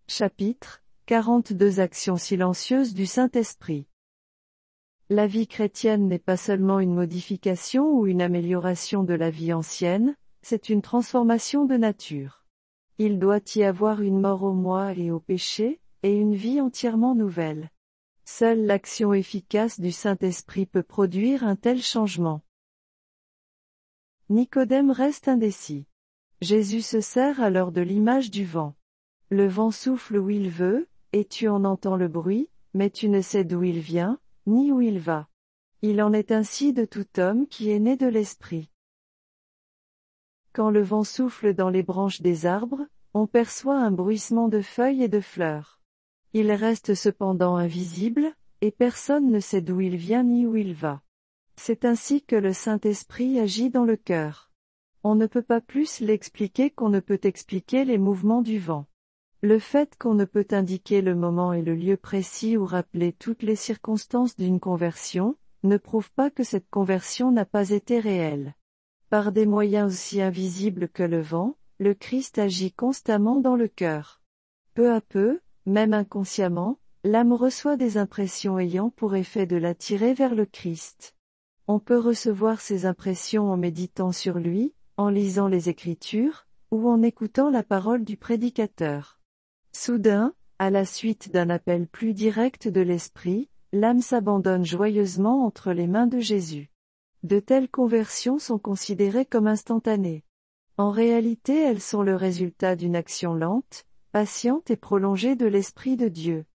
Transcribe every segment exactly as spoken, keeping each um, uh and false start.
Chapitre quarante-deux Actions silencieuses du Saint-Esprit. La vie chrétienne n'est pas seulement une modification ou une amélioration de la vie ancienne, c'est une transformation de nature. Il doit y avoir une mort au moi et au péché, et une vie entièrement nouvelle. Seule l'action efficace du Saint-Esprit peut produire un tel changement. Nicodème reste indécis. Jésus se sert alors de l'image du vent. Le vent souffle où il veut, et tu en entends le bruit, mais tu ne sais d'où il vient, ni où il va. Il en est ainsi de tout homme qui est né de l'Esprit. Quand le vent souffle dans les branches des arbres, on perçoit un bruissement de feuilles et de fleurs. Il reste cependant invisible, et personne ne sait d'où il vient ni où il va. C'est ainsi que le Saint-Esprit agit dans le cœur. On ne peut pas plus l'expliquer qu'on ne peut expliquer les mouvements du vent. Le fait qu'on ne peut indiquer le moment et le lieu précis ou rappeler toutes les circonstances d'une conversion, ne prouve pas que cette conversion n'a pas été réelle. Par des moyens aussi invisibles que le vent, le Christ agit constamment dans le cœur. Peu à peu, même inconsciemment, l'âme reçoit des impressions ayant pour effet de l'attirer vers le Christ. On peut recevoir ces impressions en méditant sur lui, en lisant les Écritures, ou en écoutant la parole du prédicateur. Soudain, à la suite d'un appel plus direct de l'Esprit, l'âme s'abandonne joyeusement entre les mains de Jésus. De telles conversions sont considérées comme instantanées. En réalité, elles sont le résultat d'une action lente, patiente et prolongée de l'Esprit de Dieu.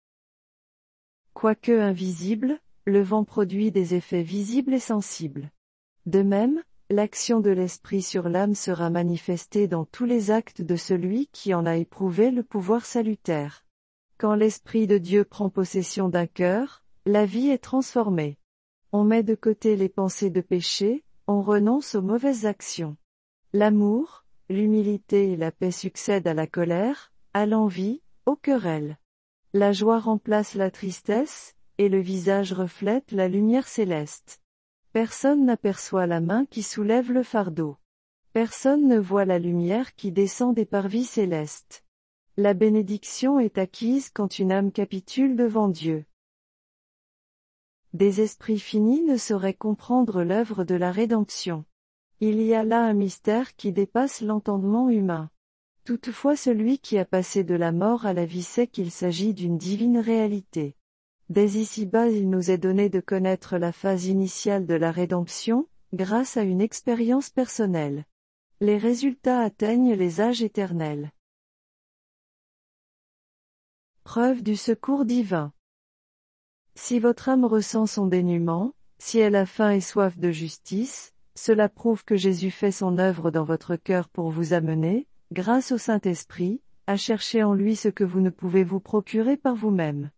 Quoique invisible, le vent produit des effets visibles et sensibles. De même, l'action de l'Esprit sur l'âme sera manifestée dans tous les actes de celui qui en a éprouvé le pouvoir salutaire. Quand l'Esprit de Dieu prend possession d'un cœur, la vie est transformée. On met de côté les pensées de péché, on renonce aux mauvaises actions. L'amour, l'humilité et la paix succèdent à la colère, à l'envie, aux querelles. La joie remplace la tristesse, et le visage reflète la lumière céleste. Personne n'aperçoit la main qui soulève le fardeau. Personne ne voit la lumière qui descend des parvis célestes. La bénédiction est acquise quand une âme capitule devant Dieu. Des esprits finis ne sauraient comprendre l'œuvre de la rédemption. Il y a là un mystère qui dépasse l'entendement humain. Toutefois celui qui a passé de la mort à la vie sait qu'il s'agit d'une divine réalité. Dès ici-bas il nous est donné de connaître la phase initiale de la rédemption, grâce à une expérience personnelle. Les résultats atteignent les âges éternels. Preuve du secours divin. Si votre âme ressent son dénuement, si elle a faim et soif de justice, cela prouve que Jésus fait son œuvre dans votre cœur pour vous amener, grâce au Saint-Esprit, à chercher en lui ce que vous ne pouvez vous procurer par vous-même.